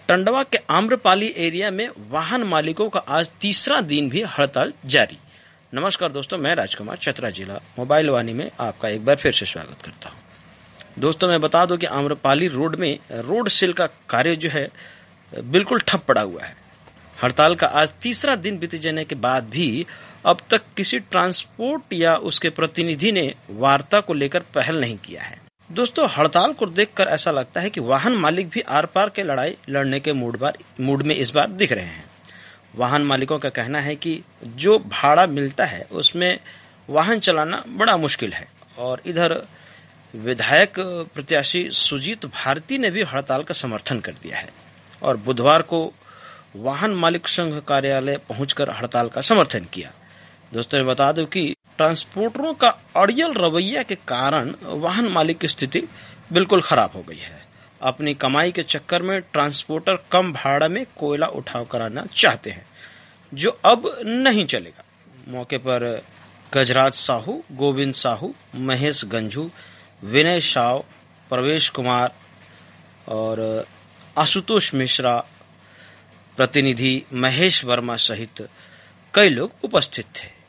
टंडवा के आम्रपाली एरिया में वाहन मालिकों का आज तीसरा दिन भी हड़ताल जारी। नमस्कार दोस्तों, मैं राजकुमार चतरा जिला मोबाइल वाणी में आपका एक बार फिर से स्वागत करता हूं। दोस्तों मैं बता दूं कि आम्रपाली रोड में रोड सेल का कार्य जो है बिल्कुल ठप पड़ा हुआ है। हड़ताल का आज तीसरा दिन बीत जाने के बाद भी अब तक किसी ट्रांसपोर्ट या उसके प्रतिनिधि ने वार्ता को लेकर पहल नहीं किया है। दोस्तों हड़ताल को देखकर ऐसा लगता है कि वाहन मालिक भी आर पार के लड़ाई लड़ने के मूड में इस बार दिख रहे हैं। वाहन मालिकों का कहना है कि जो भाड़ा मिलता है उसमें वाहन चलाना बड़ा मुश्किल है। और इधर विधायक प्रत्याशी सुजीत भारती ने भी हड़ताल का समर्थन कर दिया है और बुधवार को वाहन मालिक संघ कार्यालय पहुंचकर हड़ताल का समर्थन किया। दोस्तों मैं बता दूं कि ट्रांसपोर्टरों का अड़ियल रवैया के कारण वाहन मालिक की स्थिति बिल्कुल खराब हो गई है। अपनी कमाई के चक्कर में ट्रांसपोर्टर कम भाड़ा में कोयला उठाव कराना चाहते हैं, जो अब नहीं चलेगा। मौके पर गजराज साहू, गोविंद साहू, महेश गंझू, विनय शाव, प्रवेश कुमार और आशुतोष मिश्रा, प्रतिनिधि महेश वर्मा सहित कई लोग उपस्थित थे।